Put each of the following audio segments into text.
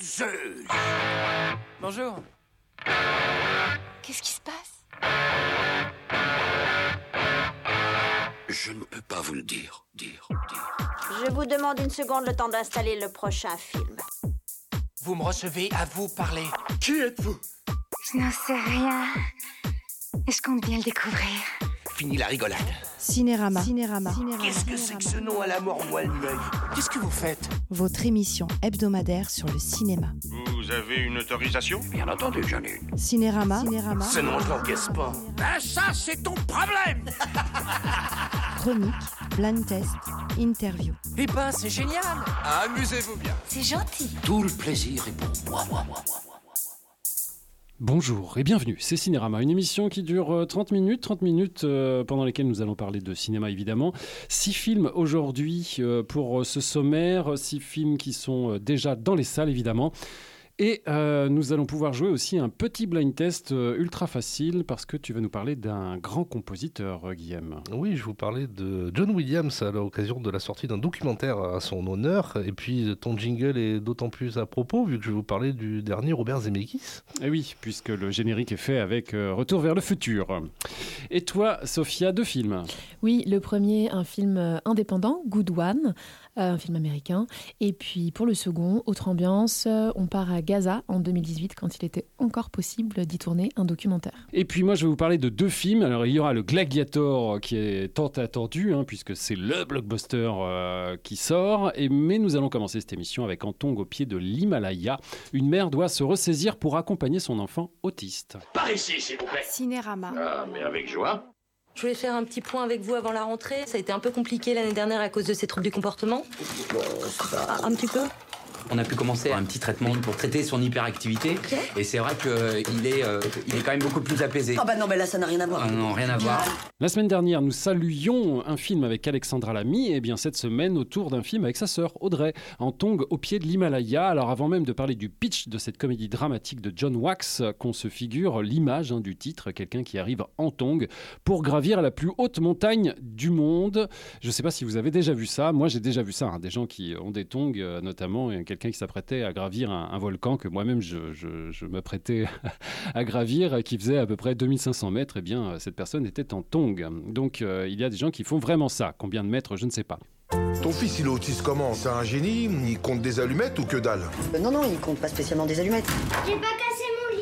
Zeus! Bonjour. Qu'est-ce qui se passe? Je ne peux pas vous le dire. Je vous demande une seconde, le temps d'installer le prochain film. Vous me recevez, à vous parler. Qui êtes-vous? Je n'en sais rien. Et je compte bien le découvrir. Fini la rigolade. Cinérama. Qu'est-ce que c'est que ce nom à la mort moelle l'œil? Qu'est-ce que vous faites? Votre émission hebdomadaire sur le cinéma. Vous avez une autorisation? Bien entendu, j'en ai une. Cinérama. Ce nom, je l'encaisse pas. Ben ça, c'est ton problème! Chronique, blind test, interview. Eh ben, c'est génial. Amusez-vous bien. C'est gentil. Tout le plaisir est pour moi. Bonjour et bienvenue, c'est Cinérama, une émission qui dure 30 minutes pendant lesquelles nous allons parler de cinéma évidemment. 6 films aujourd'hui pour ce sommaire, 6 films qui sont déjà dans les salles évidemment. Et nous allons pouvoir jouer aussi un petit blind test ultra facile parce que tu vas nous parler d'un grand compositeur, Guillaume. Oui, je vous parlais de John Williams à l'occasion de la sortie d'un documentaire à son honneur. Et puis ton jingle est d'autant plus à propos vu que je vais vous parler du dernier Robert Zemeckis. Et oui, puisque le générique est fait avec Retour vers le futur. Et toi, Sophia, 2 films. Oui, le premier, un film indépendant, Good One, un film américain. Et puis pour le second, autre ambiance, on part à Gaza en 2018 quand il était encore possible d'y tourner un documentaire. Et puis moi je vais vous parler de 2 films. Alors il y aura le Gladiator qui est tant attendu puisque c'est le blockbuster qui sort. Mais nous allons commencer cette émission avec En tongs au pied de l'Himalaya. Une mère doit se ressaisir pour accompagner son enfant autiste. Par ici, s'il vous plaît. Cinérama. Ah, mais avec joie. Je voulais faire un petit point avec vous avant la rentrée. Ça a été un peu compliqué l'année dernière à cause de ces troubles du comportement. Un petit peu. On a pu commencer un petit traitement pour traiter son hyperactivité. Okay. Et c'est vrai qu'il est quand même beaucoup plus apaisé. Ah bah non, mais là, ça n'a rien à voir. Ah non, rien à voir. La semaine dernière, nous saluions un film avec Alexandra Lamy. Et bien cette semaine, autour d'un film avec sa sœur Audrey, En tongs au pied de l'Himalaya. Alors avant même de parler du pitch de cette comédie dramatique de John Wax, qu'on se figure l'image du titre, quelqu'un qui arrive en tongs pour gravir la plus haute montagne du monde. Je ne sais pas si vous avez déjà vu ça. Moi, j'ai déjà vu ça. Des gens qui ont des tongs, notamment quelqu'un qui s'apprêtait à gravir un volcan que moi-même je m'apprêtais à gravir, qui faisait à peu près 2500 mètres. Eh bien, cette personne était en tongs. Donc, il y a des gens qui font vraiment ça. Combien de mètres, je ne sais pas. Ton fils, il est autiste comment? C'est un génie? Il compte des allumettes ou que dalle? Non, il compte pas spécialement des allumettes. J'ai pas cassé mon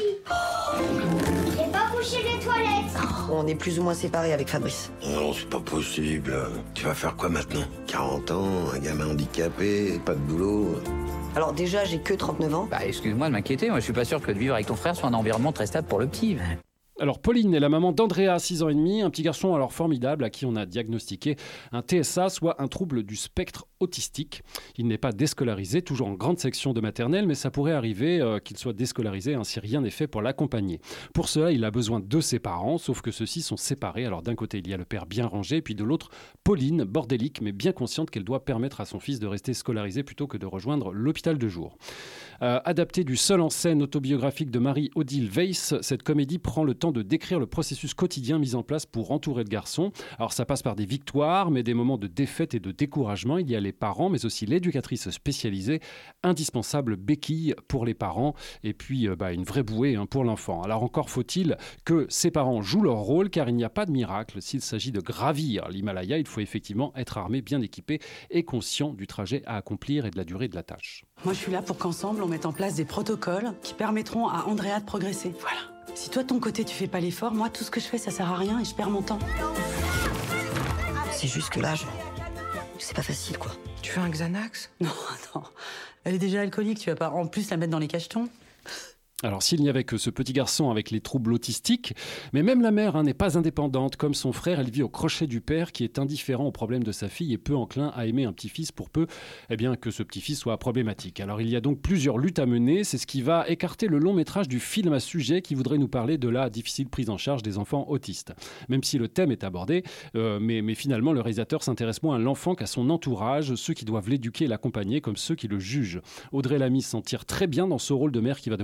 lit. J'ai pas couché les toilettes. On est plus ou moins séparés avec Fabrice. Non, c'est pas possible. Tu vas faire quoi maintenant? 40 ans, un gamin handicapé, pas de boulot. Alors déjà, j'ai que 39 ans. Bah, excuse-moi de m'inquiéter, moi je suis pas sûr que de vivre avec ton frère soit un environnement très stable pour le petit. Alors Pauline est la maman d'Andrea, 6 ans et demi, un petit garçon alors formidable à qui on a diagnostiqué un TSA, soit un trouble du spectre autistique. Il n'est pas déscolarisé, toujours en grande section de maternelle, mais ça pourrait arriver qu'il soit déscolarisé si rien n'est fait pour l'accompagner. Pour cela, il a besoin de ses parents, sauf que ceux-ci sont séparés. Alors d'un côté, il y a le père bien rangé, puis de l'autre, Pauline, bordélique, mais bien consciente qu'elle doit permettre à son fils de rester scolarisé plutôt que de rejoindre l'hôpital de jour. Adapté du seul en scène autobiographique de Marie-Odile Weiss, cette comédie prend le temps de décrire le processus quotidien mis en place pour entourer le garçon. Alors ça passe par des victoires, mais des moments de défaite et de découragement. Il y a les parents, mais aussi l'éducatrice spécialisée, indispensable béquille pour les parents, et puis une vraie bouée pour l'enfant. Alors encore faut-il que ces parents jouent leur rôle, car il n'y a pas de miracle. S'il s'agit de gravir l'Himalaya, il faut effectivement être armé, bien équipé et conscient du trajet à accomplir et de la durée de la tâche. Moi je suis là pour qu'ensemble on mette en place des protocoles qui permettront à Andrea de progresser. Voilà. Si toi de ton côté tu fais pas l'effort, moi tout ce que je fais ça sert à rien et je perds mon temps. C'est juste que là, c'est pas facile quoi. Tu veux un Xanax? Non, attends. Elle est déjà alcoolique, tu vas pas en plus la mettre dans les cachetons? Alors s'il n'y avait que ce petit garçon avec les troubles autistiques, mais même la mère n'est pas indépendante. Comme son frère, elle vit au crochet du père qui est indifférent aux problèmes de sa fille et peu enclin à aimer un petit-fils pour peu que ce petit-fils soit problématique. Alors il y a donc plusieurs luttes à mener, c'est ce qui va écarter le long métrage du film à sujet qui voudrait nous parler de la difficile prise en charge des enfants autistes. Même si le thème est abordé, mais finalement le réalisateur s'intéresse moins à l'enfant qu'à son entourage, ceux qui doivent l'éduquer et l'accompagner comme ceux qui le jugent. Audrey Lamy s'en tire très bien dans ce rôle de mère qui va devoir se remettre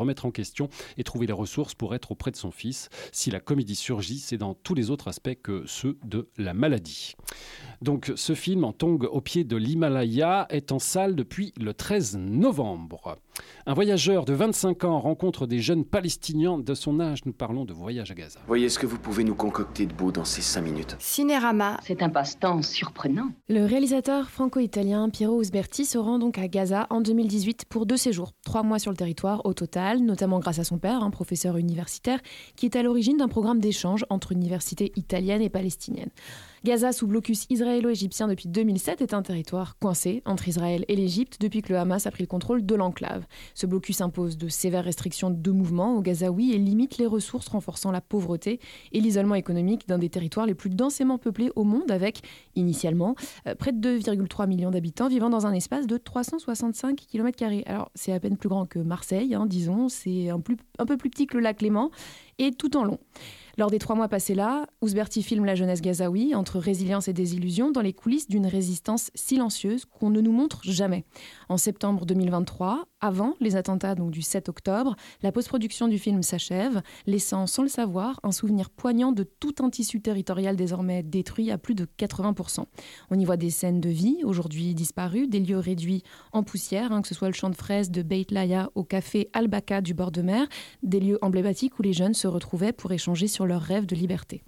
remettre en question et trouver les ressources pour être auprès de son fils. Si la comédie surgit, c'est dans tous les autres aspects que ceux de la maladie. Donc ce film, En tongs au pied de l'Himalaya, est en salle depuis le 13 novembre. Un voyageur de 25 ans rencontre des jeunes Palestiniens de son âge. Nous parlons de Voyage à Gaza. Voyez ce que vous pouvez nous concocter de beau dans ces 5 minutes. Cinérama. C'est un passe-temps surprenant. Le réalisateur franco-italien Piero Usberti se rend donc à Gaza en 2018 pour 2 séjours. 3 mois sur le territoire au total, notamment grâce à son père, un professeur universitaire, qui est à l'origine d'un programme d'échange entre universités italiennes et palestiniennes. Gaza, sous blocus israélo-égyptien depuis 2007, est un territoire coincé entre Israël et l'Égypte depuis que le Hamas a pris le contrôle de l'enclave. Ce blocus impose de sévères restrictions de mouvement aux Gazaouis et limite les ressources, renforçant la pauvreté et l'isolement économique d'un des territoires les plus densément peuplés au monde, avec, initialement, près de 2,3 millions d'habitants vivant dans un espace de 365 km². Alors, c'est à peine plus grand que Marseille, disons, c'est un peu plus petit que le lac Léman, et tout en long. Lors des 3 mois passés là, Usberti filme la jeunesse gazaoui entre résilience et désillusion dans les coulisses d'une résistance silencieuse qu'on ne nous montre jamais. En septembre 2023, avant les attentats donc du 7 octobre, la post-production du film s'achève, laissant sans le savoir un souvenir poignant de tout un tissu territorial désormais détruit à plus de 80%. On y voit des scènes de vie, aujourd'hui disparues, des lieux réduits en poussière, que ce soit le champ de fraises de Beit Laïa au café Al-Baka du bord de mer, des lieux emblématiques où les jeunes se retrouvaient pour échanger sur leur rêve de liberté.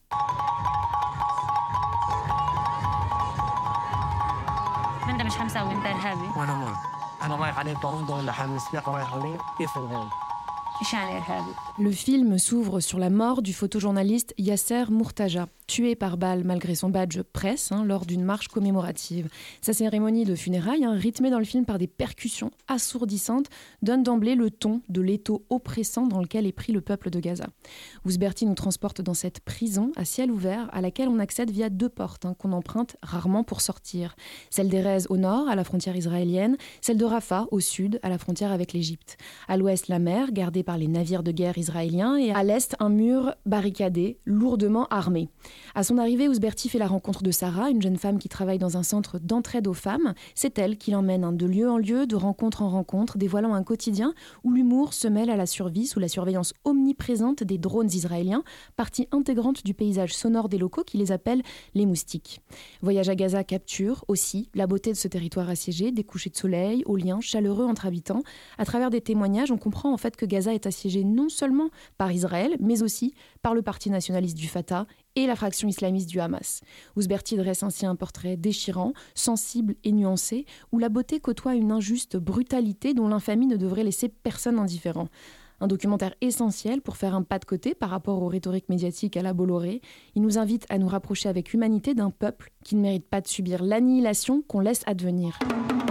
Le film s'ouvre sur la mort du photojournaliste Yasser Mourtaja, tué par balle malgré son badge presse lors d'une marche commémorative. Sa cérémonie de funérailles, rythmée dans le film par des percussions assourdissantes, donne d'emblée le ton de l'étau oppressant dans lequel est pris le peuple de Gaza. Usberti nous transporte dans cette prison à ciel ouvert à laquelle on accède via 2 portes qu'on emprunte rarement pour sortir. Celle d'Erez au nord, à la frontière israélienne, celle de Rafah au sud, à la frontière avec l'Égypte. À l'ouest, la mer, gardée par les navires de guerre israéliens, et à l'est, un mur barricadé, lourdement armé. À son arrivée, Usberti fait la rencontre de Sarah, une jeune femme qui travaille dans un centre d'entraide aux femmes. C'est elle qui l'emmène de lieu en lieu, de rencontre en rencontre, dévoilant un quotidien où l'humour se mêle à la survie sous la surveillance omniprésente des drones israéliens, partie intégrante du paysage sonore des locaux qui les appellent les moustiques. Voyage à Gaza capture aussi la beauté de ce territoire assiégé, des couchers de soleil, aux liens chaleureux entre habitants. À travers des témoignages, on comprend en fait que Gaza est assiégé non seulement par Israël, mais aussi par le parti nationaliste du Fatah et la fraction islamiste du Hamas. Usberti dresse ainsi un portrait déchirant, sensible et nuancé, où la beauté côtoie une injuste brutalité dont l'infamie ne devrait laisser personne indifférent. Un documentaire essentiel pour faire un pas de côté par rapport aux rhétoriques médiatiques à la Bolloré. Il nous invite à nous rapprocher avec humanité d'un peuple qui ne mérite pas de subir l'annihilation qu'on laisse advenir.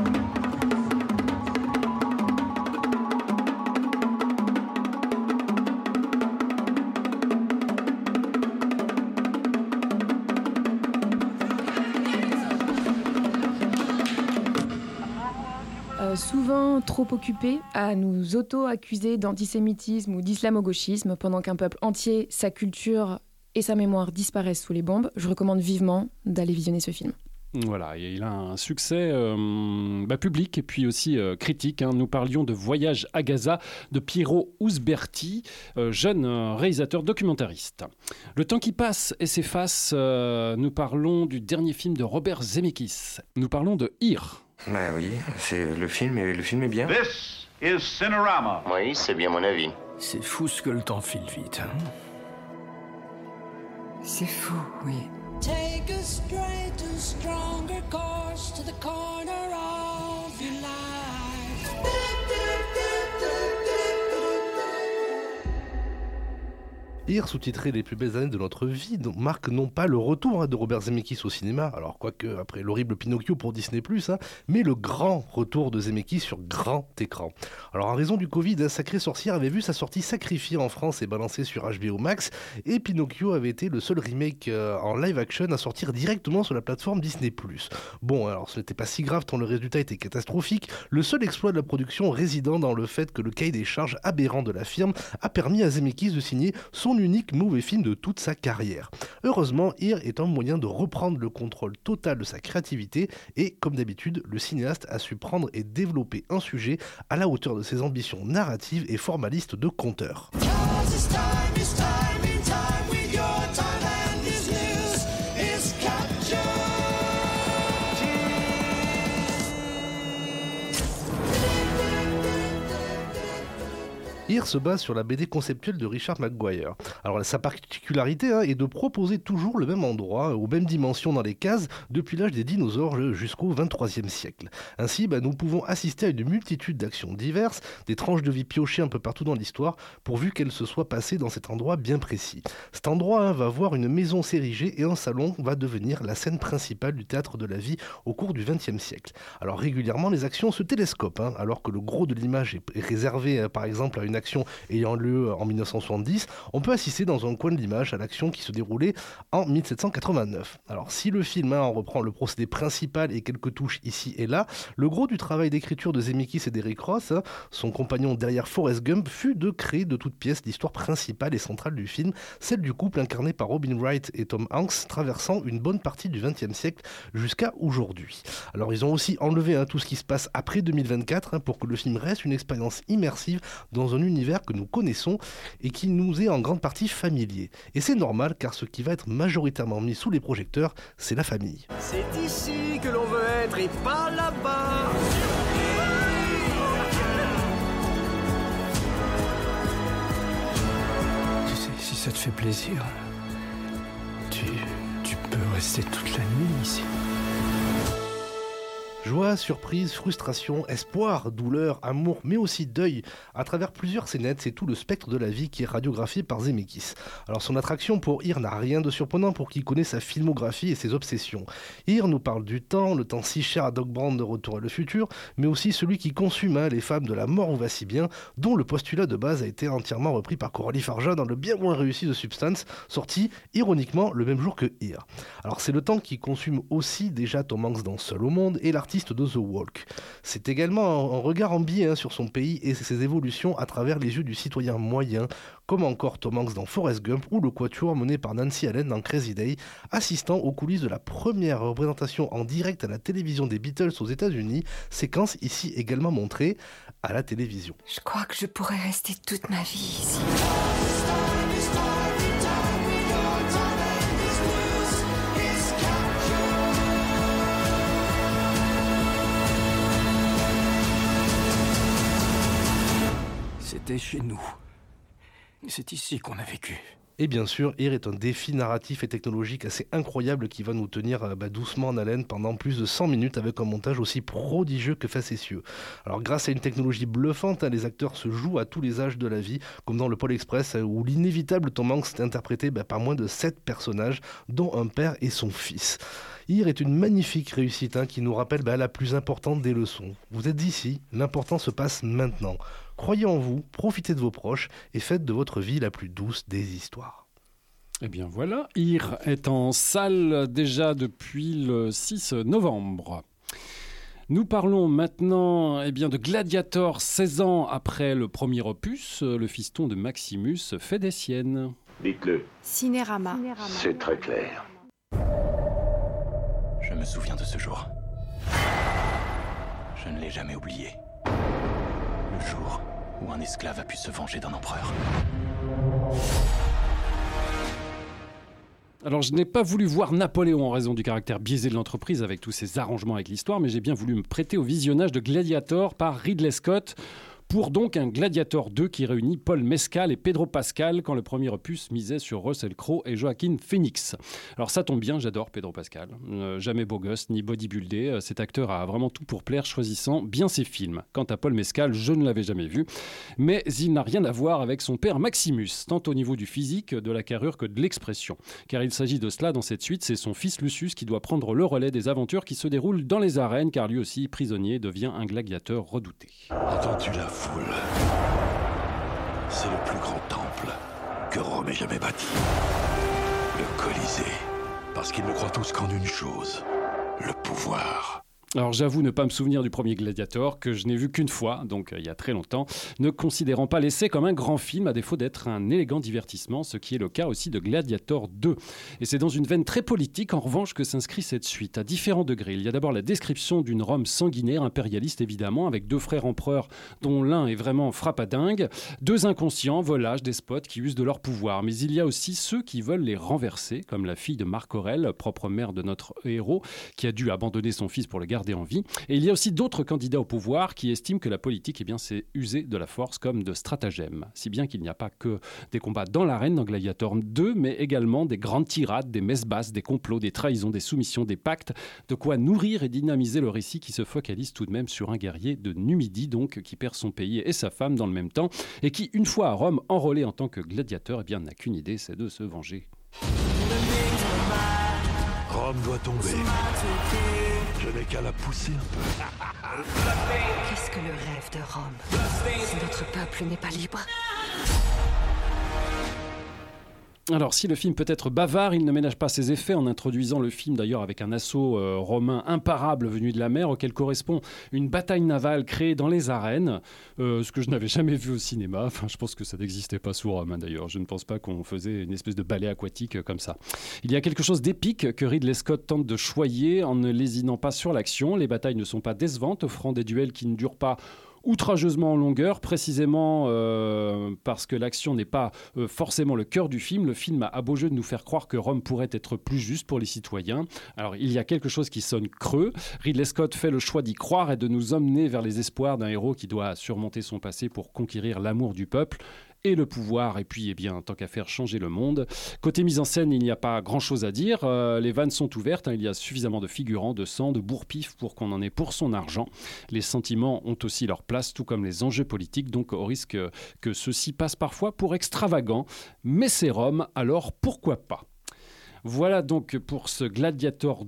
Souvent trop occupés à nous auto-accuser d'antisémitisme ou d'islamo-gauchisme pendant qu'un peuple entier, sa culture et sa mémoire disparaissent sous les bombes, je recommande vivement d'aller visionner ce film. Voilà, et il a un succès public et puis aussi critique. Nous parlions de Voyage à Gaza de Piero Usberti, jeune réalisateur documentariste. Le temps qui passe et s'efface, nous parlons du dernier film de Robert Zemeckis. Nous parlons de Here. Bah oui, c'est le film est bien. This is Cinerama. Oui, c'est bien mon avis. C'est fou ce que le temps file vite. C'est fou, oui. Take a straight and stronger course to the corner of your life. Here, sous-titré Les plus belles années de notre vie, marque non pas le retour de Robert Zemeckis au cinéma, alors quoique après l'horrible Pinocchio pour Disney+, mais le grand retour de Zemeckis sur grand écran. Alors en raison du Covid, Sacrée Sorcière avait vu sa sortie sacrifiée en France et balancée sur HBO Max, et Pinocchio avait été le seul remake en live action à sortir directement sur la plateforme Disney+. Bon, alors ce n'était pas si grave tant le résultat était catastrophique, le seul exploit de la production résidant dans le fait que le cahier des charges aberrant de la firme a permis à Zemeckis de signer son son unique mauvais film de toute sa carrière. Heureusement, Here est un moyen de reprendre le contrôle total de sa créativité et, comme d'habitude, le cinéaste a su prendre et développer un sujet à la hauteur de ses ambitions narratives et formalistes de conteur. Here se base sur la BD conceptuelle de Richard McGuire. Alors sa particularité est de proposer toujours le même endroit, aux mêmes dimensions dans les cases, depuis l'âge des dinosaures jusqu'au XXIIIe siècle. Ainsi, nous pouvons assister à une multitude d'actions diverses, des tranches de vie piochées un peu partout dans l'histoire, pourvu qu'elles se soient passées dans cet endroit bien précis. Cet endroit va voir une maison s'ériger et un salon va devenir la scène principale du théâtre de la vie au cours du XXe siècle. Alors régulièrement, les actions se télescopent, alors que le gros de l'image est réservé par exemple à une action ayant lieu en 1970, on peut assister dans un coin de l'image à l'action qui se déroulait en 1789. Alors si le film en reprend le procédé principal et quelques touches ici et là, le gros du travail d'écriture de Zemeckis et d'Eric Ross, son compagnon derrière Forrest Gump, fut de créer de toutes pièces l'histoire principale et centrale du film, celle du couple incarné par Robin Wright et Tom Hanks, traversant une bonne partie du XXe siècle jusqu'à aujourd'hui. Alors ils ont aussi enlevé tout ce qui se passe après 2024 pour que le film reste une expérience immersive dans un univers que nous connaissons et qui nous est en grande partie familier. Et c'est normal car ce qui va être majoritairement mis sous les projecteurs, c'est la famille. C'est ici que l'on veut être et pas là-bas. Tu sais, si ça te fait plaisir, tu peux rester toute la nuit ici. Joie, surprise, frustration, espoir, douleur, amour, mais aussi deuil. À travers plusieurs scénettes, c'est tout le spectre de la vie qui est radiographié par Zemeckis. Alors son attraction pour Here n'a rien de surprenant pour qui connaît sa filmographie et ses obsessions. Here nous parle du temps, le temps si cher à Doc Brown de Retour à le futur, mais aussi celui qui consume les femmes de la mort où va si bien, dont le postulat de base a été entièrement repris par Coralie Farja dans le bien moins réussi de Substance, sorti ironiquement le même jour que Here. Alors c'est le temps qui consume aussi déjà Tom Hanks dans Seul au monde et l'artiste de The Walk. C'est également un regard en biais sur son pays et ses évolutions à travers les yeux du citoyen moyen, comme encore Tom Hanks dans Forrest Gump ou le quatuor mené par Nancy Allen dans Crazy Day, assistant aux coulisses de la première représentation en direct à la télévision des Beatles aux États-Unis, séquence ici également montrée à la télévision. Je crois que je pourrais rester toute ma vie ici. C'était chez nous. C'est ici qu'on a vécu. Et bien sûr, Here est un défi narratif et technologique assez incroyable qui va nous tenir doucement en haleine pendant plus de 100 minutes avec un montage aussi prodigieux que facétieux. Alors grâce à une technologie bluffante, les acteurs se jouent à tous les âges de la vie, comme dans le Pôle Express où l'inévitable Tom Hanks est interprété par moins de 7 personnages, dont un père et son fils. Here est une magnifique réussite qui nous rappelle la plus importante des leçons. Vous êtes ici, l'important se passe maintenant. Croyez en vous, profitez de vos proches et faites de votre vie la plus douce des histoires. Eh bien voilà, Here est en salle déjà depuis le 6 novembre. Nous parlons maintenant de Gladiator, 16 ans après le premier opus. Le fiston de Maximus fait des siennes. Dites-le. Cinérama. C'est très clair. Je me souviens de ce jour. Je ne l'ai jamais oublié. Le jour où un esclave a pu se venger d'un empereur. Alors, je n'ai pas voulu voir Napoléon en raison du caractère biaisé de l'entreprise avec tous ses arrangements avec l'histoire, mais j'ai bien voulu me prêter au visionnage de Gladiator par Ridley Scott, pour donc un Gladiator 2 qui réunit Paul Mescal et Pedro Pascal quand le premier opus misait sur Russell Crowe et Joaquin Phoenix. Alors ça tombe bien, j'adore Pedro Pascal. Jamais beau gosse ni bodybuildé, cet acteur a vraiment tout pour plaire, choisissant bien ses films. Quant à Paul Mescal, je ne l'avais jamais vu, mais il n'a rien à voir avec son père Maximus, tant au niveau du physique, de la carrure que de l'expression. Car il s'agit de cela dans cette suite, c'est son fils Lucius qui doit prendre le relais des aventures qui se déroulent dans les arènes, car lui aussi, prisonnier, devient un gladiateur redouté. Entends-tu la foule? C'est le plus grand temple que Rome ait jamais bâti. Le Colisée. Parce qu'ils ne croient tous qu'en une chose, le pouvoir. Alors j'avoue ne pas me souvenir du premier Gladiator, que je n'ai vu qu'une fois, donc il y a très longtemps, ne considérant pas l'essai comme un grand film, à défaut d'être un élégant divertissement, ce qui est le cas aussi de Gladiator 2. Et c'est dans une veine très politique, en revanche, que s'inscrit cette suite, à différents degrés. Il y a d'abord la description d'une Rome sanguinaire, impérialiste évidemment, avec 2 frères empereurs dont l'un est vraiment frappadingue, 2 inconscients, volages, despotes qui usent de leur pouvoir. Mais il y a aussi ceux qui veulent les renverser, comme la fille de Marc Aurèle, propre mère de notre héros, qui a dû abandonner son fils pour le garder en vie. Et il y a aussi d'autres candidats au pouvoir qui estiment que la politique, c'est user de la force comme de stratagème. Si bien qu'il n'y a pas que des combats dans l'arène dans Gladiator 2, mais également des grandes tirades, des messes basses, des complots, des trahisons, des soumissions, des pactes, de quoi nourrir et dynamiser le récit qui se focalise tout de même sur un guerrier de Numidie, donc qui perd son pays et sa femme dans le même temps, et qui, une fois à Rome, enrôlé en tant que gladiateur, n'a qu'une idée, c'est de se venger. Rome doit tomber. Je n'ai qu'à la pousser un peu. Qu'est-ce que le rêve de Rome si notre peuple n'est pas libre? Alors, si le film peut être bavard, il ne ménage pas ses effets en introduisant le film d'ailleurs avec un assaut romain imparable venu de la mer auquel correspond une bataille navale créée dans les arènes, ce que je n'avais jamais vu au cinéma. Enfin, je pense que ça n'existait pas sous Rome d'ailleurs. Je ne pense pas qu'on faisait une espèce de ballet aquatique comme ça. Il y a quelque chose d'épique que Ridley Scott tente de choyer en ne lésinant pas sur l'action. Les batailles ne sont pas décevantes, offrant des duels qui ne durent pas outrageusement en longueur, précisément parce que l'action n'est pas forcément le cœur du film. Le film a beau jeu de nous faire croire que Rome pourrait être plus juste pour les citoyens. Alors, il y a quelque chose qui sonne creux. Ridley Scott fait le choix d'y croire et de nous emmener vers les espoirs d'un héros qui doit surmonter son passé pour conquérir l'amour du peuple et le pouvoir, et puis, tant qu'à faire, changer le monde. Côté mise en scène, il n'y a pas grand-chose à dire. Les vannes sont ouvertes, il y a suffisamment de figurants, de sang, de bourre-pif pour qu'on en ait pour son argent. Les sentiments ont aussi leur place, tout comme les enjeux politiques, donc au risque que ceux-ci passent parfois pour extravagants. Mais c'est Rome, alors pourquoi pas ? Voilà donc pour ce Gladiator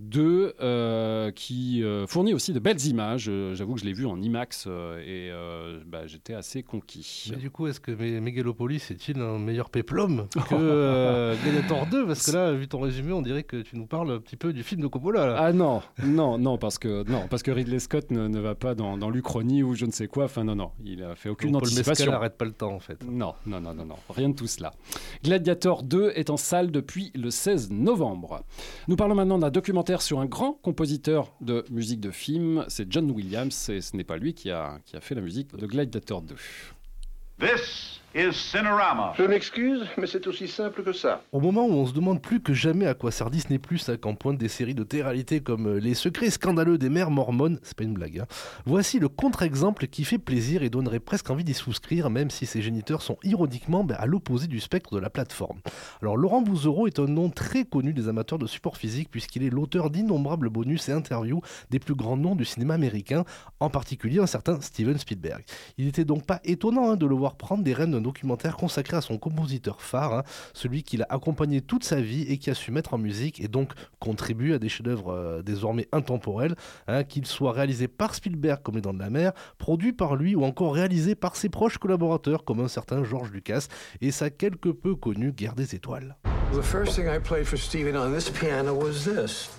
2 qui fournit aussi de belles images. J'avoue que je l'ai vu en IMAX et j'étais assez conquis. Mais du coup, est-ce que Megalopolis est-il un meilleur péplum que Gladiator 2 ? Parce que là, vu ton résumé, on dirait que tu nous parles un petit peu du film de Coppola. Là. Ah non, parce que Ridley Scott ne va pas dans l'Uchronie ou je ne sais quoi. Enfin non, il a fait aucune anticipation. Paul Mescal n'arrête pas le temps en fait. Non, rien de tout cela. Gladiator 2 est en salle depuis le 16 novembre. Nous parlons maintenant d'un documentaire sur un grand compositeur de musique de film, c'est John Williams, et ce n'est pas lui qui a fait la musique de Gladiator 2. This is Cinerama. Je m'excuse, mais c'est aussi simple que ça. Au moment où on se demande plus que jamais à quoi sert Disney+, qu'en pointe des séries de télé-réalité comme Les secrets scandaleux des mères mormones, c'est pas une blague, voici le contre-exemple qui fait plaisir et donnerait presque envie d'y souscrire, même si ses géniteurs sont ironiquement à l'opposé du spectre de la plateforme. Alors Laurent Bouzereau est un nom très connu des amateurs de support physique puisqu'il est l'auteur d'innombrables bonus et interviews des plus grands noms du cinéma américain, en particulier un certain Steven Spielberg. Il n'était donc pas étonnant de le voir prendre des rênes d'un documentaire consacré à son compositeur phare, celui qu'il a accompagné toute sa vie et qui a su mettre en musique et donc contribuer à des chefs-d'œuvre désormais intemporels, qu'ils soient réalisés par Spielberg comme Les Dents de la Mer, produits par lui ou encore réalisés par ses proches collaborateurs comme un certain George Lucas et sa quelque peu connue Guerre des Étoiles. The first thing I played for Steven on this piano was this.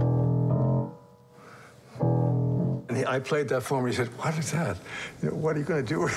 And I played that for him. He said, "What is that? What are you going to do?"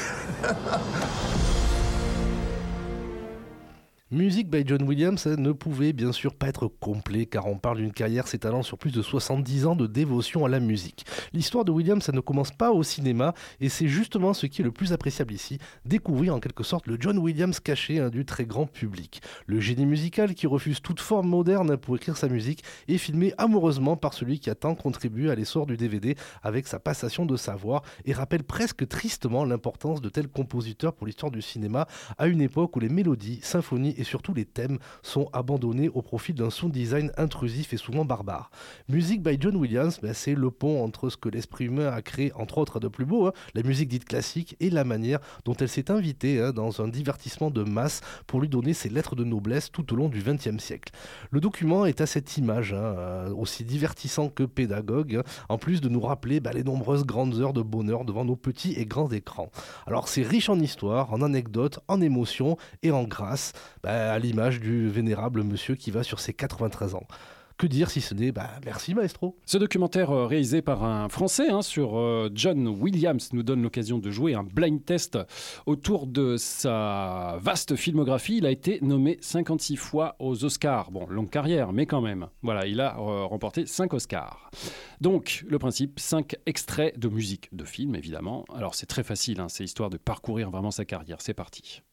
Music by John Williams ne pouvait bien sûr pas être complet car on parle d'une carrière s'étalant sur plus de 70 ans de dévotion à la musique. L'histoire de Williams ne commence pas au cinéma et c'est justement ce qui est le plus appréciable ici, découvrir en quelque sorte le John Williams caché du très grand public. Le génie musical qui refuse toute forme moderne pour écrire sa musique est filmé amoureusement par celui qui a tant contribué à l'essor du DVD avec sa passation de savoir et rappelle presque tristement l'importance de tels compositeurs pour l'histoire du cinéma à une époque où les mélodies, symphonies et surtout les thèmes sont abandonnés au profit d'un sound design intrusif et souvent barbare. Music by John Williams, c'est le pont entre ce que l'esprit humain a créé, entre autres de plus beau, la musique dite classique, et la manière dont elle s'est invitée dans un divertissement de masse pour lui donner ses lettres de noblesse tout au long du XXe siècle. Le document est à cette image, aussi divertissant que pédagogue, en plus de nous rappeler les nombreuses grandes heures de bonheur devant nos petits et grands écrans. Alors c'est riche en histoire, en anecdotes, en émotions et en grâce, à l'image du vénérable monsieur qui va sur ses 93 ans. Que dire si ce n'est merci maestro. Ce documentaire réalisé par un Français sur John Williams nous donne l'occasion de jouer un blind test autour de sa vaste filmographie. Il a été nommé 56 fois aux Oscars. Bon, longue carrière, mais quand même. Voilà, il a remporté 5 Oscars. Donc, le principe, 5 extraits de musique de film, évidemment. Alors, c'est très facile, c'est histoire de parcourir vraiment sa carrière. C'est parti.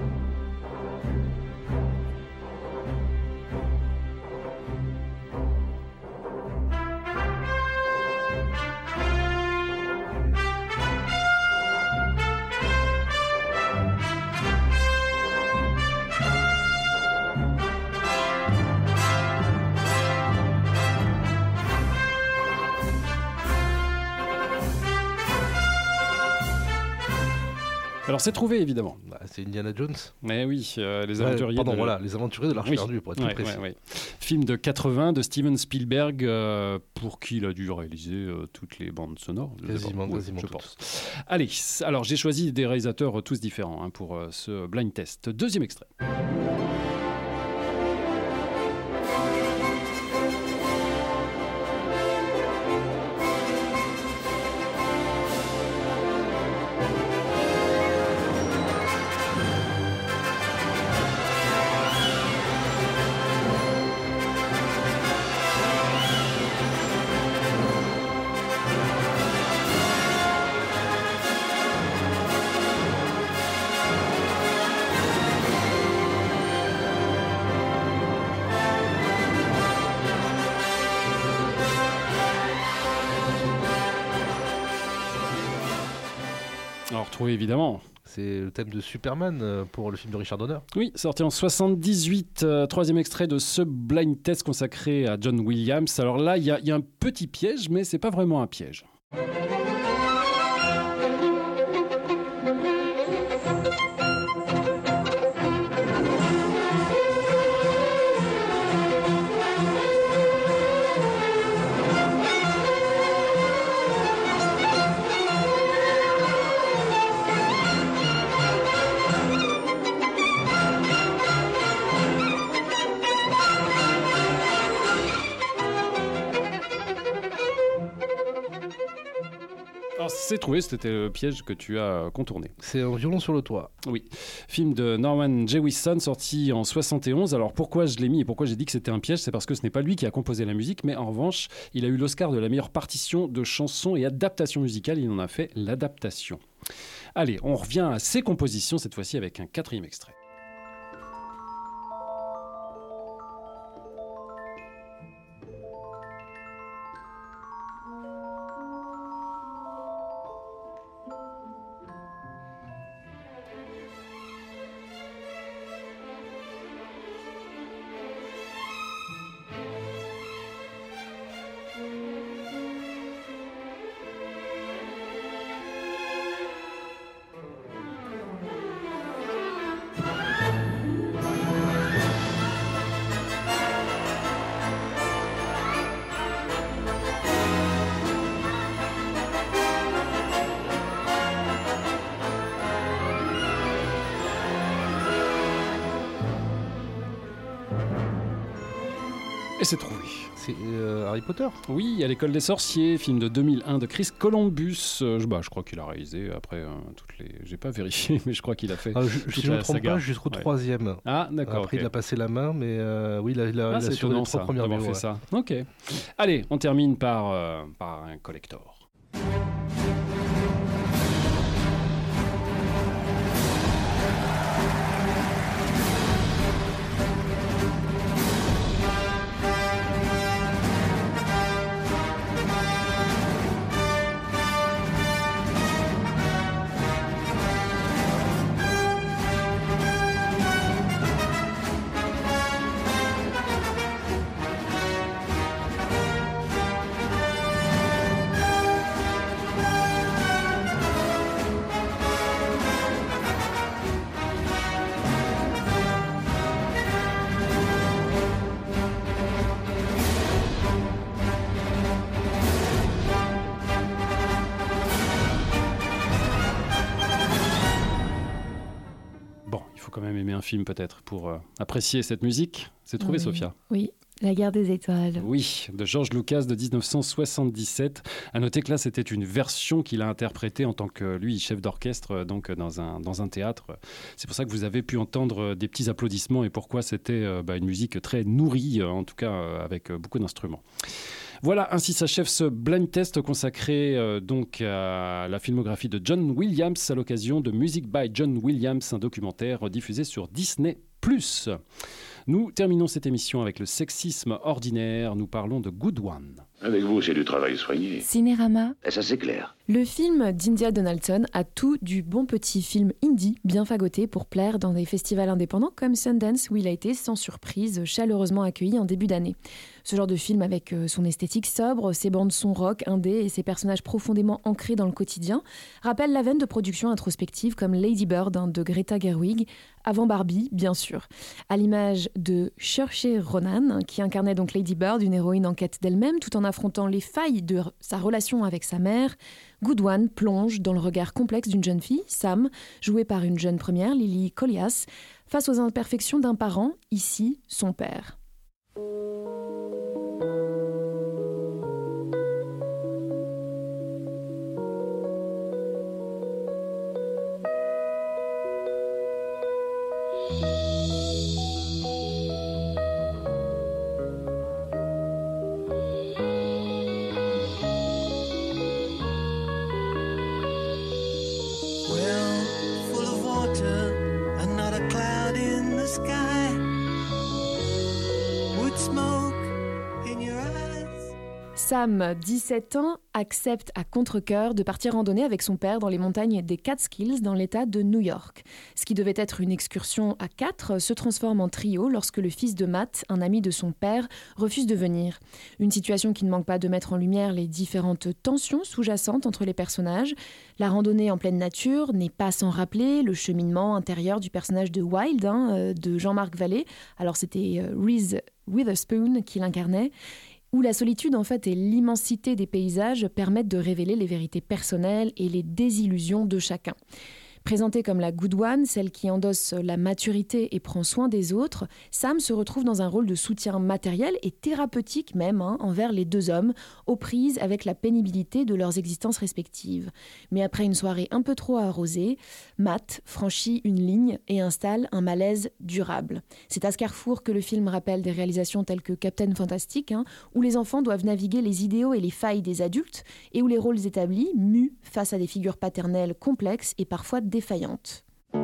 Alors c'est trouvé évidemment. C'est Indiana Jones. Mais oui, les aventuriers. Les aventuriers de l'Arche perdue pour être plus précis. Film de 80 de Steven Spielberg, pour qui il a dû réaliser toutes les bandes sonores. Quasiment je pense. Allez, alors j'ai choisi des réalisateurs tous différents pour ce blind test. Deuxième extrait. Alors, trouvé évidemment. C'est le thème de Superman pour le film de Richard Donner. Oui, sorti en 78, troisième extrait de ce blind test consacré à John Williams. Alors là, il y a un petit piège, mais c'est pas vraiment un piège. C'est trouvé, c'était le piège que tu as contourné. C'est Un violon sur le toit. Oui, film de Norman Jewison sorti en 71. Alors pourquoi je l'ai mis et pourquoi j'ai dit que c'était un piège, c'est parce que ce n'est pas lui qui a composé la musique, mais en revanche, il a eu l'Oscar de la meilleure partition de chansons et adaptation musicale. Il en a fait l'adaptation. Allez, on revient à ses compositions, cette fois-ci avec un quatrième extrait. Et c'est trouvé. C'est Harry Potter. Oui, à l'école des sorciers, film de 2001 de Chris Columbus. Je crois qu'il a réalisé après toutes les... J'ai pas vérifié, mais je crois qu'il a fait si je ne me trompe pas, jusqu'au troisième. Ah, d'accord. Après, il a passé la main, mais oui, il a c'est sur les 3 premières fait ça. Ok. Allez, on termine par un collector. Quand même aimer un film peut-être pour apprécier cette musique. C'est trouvé, Sophia? Oui, La guerre des étoiles. Oui, de George Lucas de 1977. À noter que là, c'était une version qu'il a interprétée en tant que, lui, chef d'orchestre donc, dans un théâtre. C'est pour ça que vous avez pu entendre des petits applaudissements et pourquoi c'était une musique très nourrie, en tout cas avec beaucoup d'instruments. Voilà, ainsi s'achève ce blind test consacré donc à la filmographie de John Williams à l'occasion de Music by John Williams, un documentaire diffusé sur Disney+. Nous terminons cette émission avec le sexisme ordinaire. Nous parlons de Good One. Avec vous, c'est du travail soigné. Cinérama. Et ça, c'est clair. Le film d'India Donaldson a tout du bon petit film indie bien fagoté pour plaire dans des festivals indépendants comme Sundance, où il a été sans surprise chaleureusement accueilli en début d'année. Ce genre de film avec son esthétique sobre, ses bandes-son rock, indé et ses personnages profondément ancrés dans le quotidien rappelle la veine de production introspective comme Lady Bird de Greta Gerwig, avant Barbie bien sûr. À l'image de Saoirse Ronan, qui incarnait donc Lady Bird, une héroïne en quête d'elle-même tout en affrontant les failles de sa relation avec sa mère, Good One plonge dans le regard complexe d'une jeune fille, Sam, jouée par une jeune première, Lily Collins, face aux imperfections d'un parent, ici son père. Sam, 17 ans, accepte à contre-cœur de partir randonner avec son père dans les montagnes des Catskills dans l'État de New York. Ce qui devait être une excursion à 4 se transforme en trio lorsque le fils de Matt, un ami de son père, refuse de venir. Une situation qui ne manque pas de mettre en lumière les différentes tensions sous-jacentes entre les personnages. La randonnée en pleine nature n'est pas sans rappeler le cheminement intérieur du personnage de Wild, de Jean-Marc Vallée. Alors c'était Reese Witherspoon qui l'incarnait. Où la solitude en fait et l'immensité des paysages permettent de révéler les vérités personnelles et les désillusions de chacun. Présentée comme la good one, celle qui endosse la maturité et prend soin des autres, Sam se retrouve dans un rôle de soutien matériel et thérapeutique même envers les deux hommes, aux prises avec la pénibilité de leurs existences respectives. Mais après une soirée un peu trop arrosée, Matt franchit une ligne et installe un malaise durable. C'est à ce carrefour que le film rappelle des réalisations telles que Captain Fantastic, où les enfants doivent naviguer les idéaux et les failles des adultes, et où les rôles établis muent face à des figures paternelles complexes et parfois défaillante.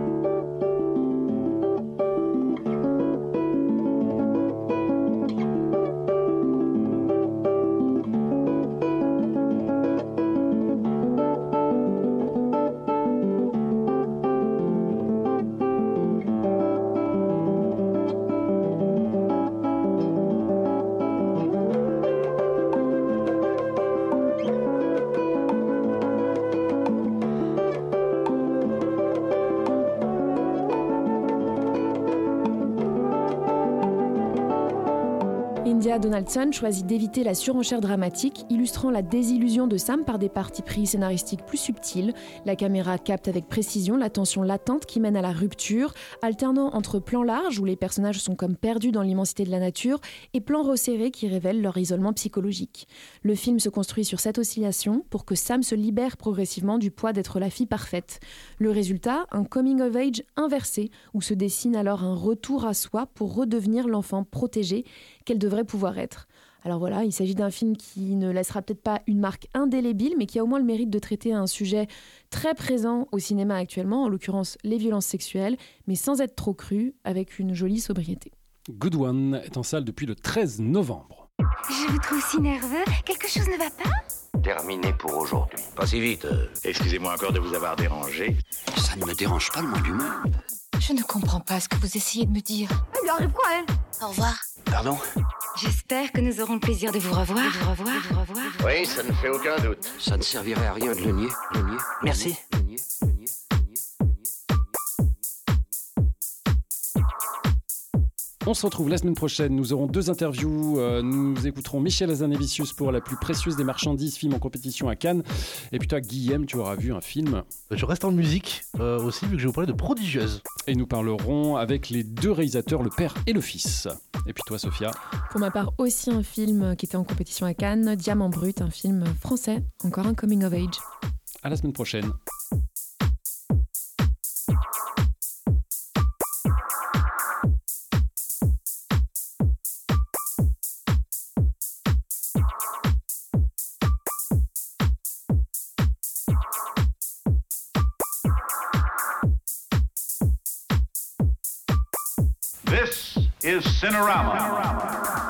India Donaldson choisit d'éviter la surenchère dramatique, illustrant la désillusion de Sam par des partis pris scénaristiques plus subtils. La caméra capte avec précision la tension latente qui mène à la rupture, alternant entre plans larges où les personnages sont comme perdus dans l'immensité de la nature et plans resserrés qui révèlent leur isolement psychologique. Le film se construit sur cette oscillation pour que Sam se libère progressivement du poids d'être la fille parfaite. Le résultat, un coming of age inversé où se dessine alors un retour à soi pour redevenir l'enfant protégé qu'elle devrait pouvoir être. Alors voilà, il s'agit d'un film qui ne laissera peut-être pas une marque indélébile, mais qui a au moins le mérite de traiter un sujet très présent au cinéma actuellement, en l'occurrence les violences sexuelles, mais sans être trop cru, avec une jolie sobriété. Good One est en salle depuis le 13 novembre. Je vous trouve si nerveux. Quelque chose ne va pas ? Terminé pour aujourd'hui. Pas si vite. Excusez-moi encore de vous avoir dérangé. Ça ne me dérange pas le moins du monde. Je ne comprends pas ce que vous essayez de me dire. Elle lui arrive quoi, elle ? Au revoir. Pardon ? J'espère que nous aurons le plaisir de vous revoir. Oui, ça ne fait aucun doute. Ça ne servirait à rien de le nier. Merci. On se retrouve la semaine prochaine. Nous aurons 2 interviews. Nous écouterons Michel Hazanavicius pour La plus précieuse des marchandises, film en compétition à Cannes. Et puis toi, Guillaume, tu auras vu un film. Je reste en musique aussi, vu que je vais vous parler de Prodigieuse. Et nous parlerons avec les 2 réalisateurs, le père et le fils. Et puis toi, Sophia? Pour ma part, aussi un film qui était en compétition à Cannes, Diamant Brut, un film français, encore un coming of age. À la semaine prochaine. This is Cinerama.